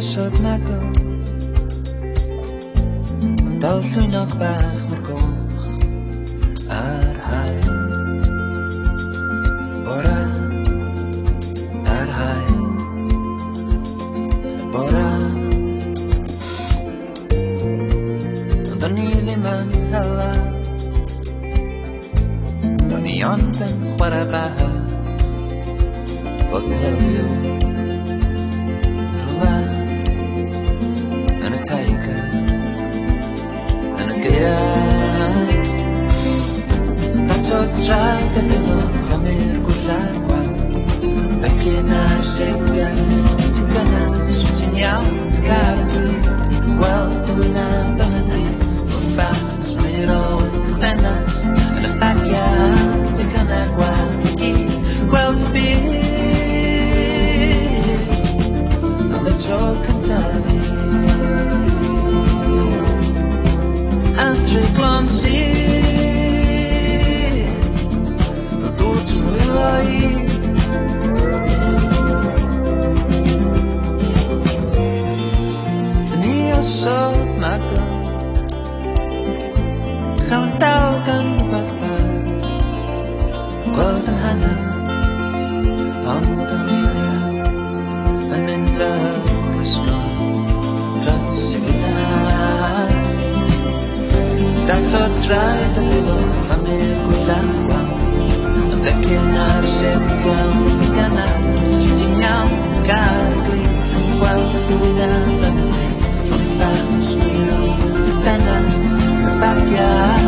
osod magol dal llwynog bach mor goch ar haul bora ar haul bora do'n ni ddim yn hala do'n ni ond yn chwarae bach bod yn helio rhywle yn y teigar yn y gaeaf tato traed y bilo am i'r gwlla'r gwan becyn ar seiliau ti'n gynnas ti'n iawn gar y dwyt gweld y wynaf yn y drif o'n bach smyr o dychdenas yn y bagiau y gynnar gweld i gweld y byd am y tro cyntaf i a treglon sydd o ddŵr trwylo i ni osod magol chawn dal gan rhywbeth bach gweld yn hana ond yn eiliad yn mynd fel cysgon dros i fynnau dato traed y bilo am i'r gwlla'r gwan yn becyn ar seiliau ti'n gynnas ti'n iawn gar y glid gweld y wynaf yn y drif o'n bach yn swiro dynas y bagiau